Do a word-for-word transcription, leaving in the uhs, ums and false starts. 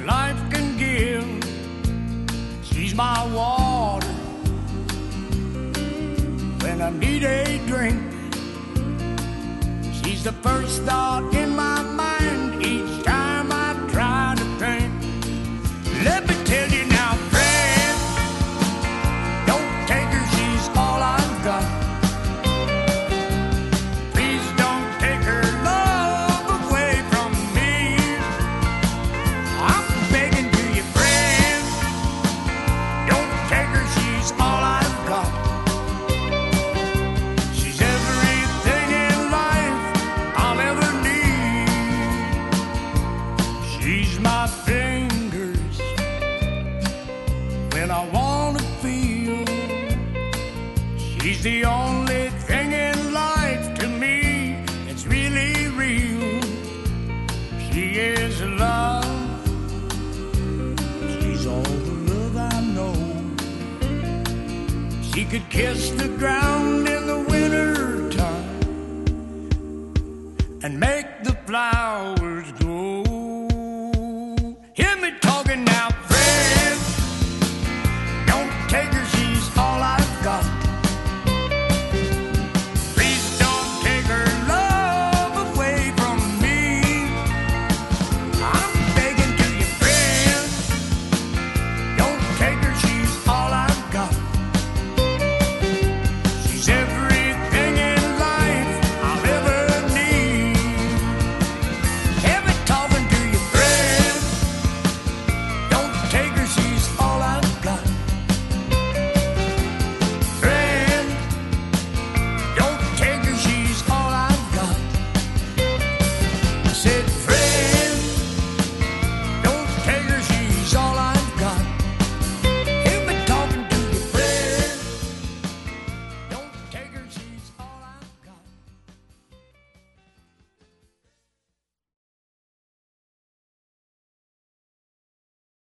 life can give. She's my water when I need a drink. She's the first thought in my mind each time I try to think. Let me tell you now, friend, don't take her, she's all I've got. Please don't take her love away from me. I'm begging to you, friend, don't take her, she's all I've got. She's everything in life I'll ever need. She's my fingers when I wanna feel. She's the only thing in life to me that's really real. She is love. She's all the love I know. She could kiss the ground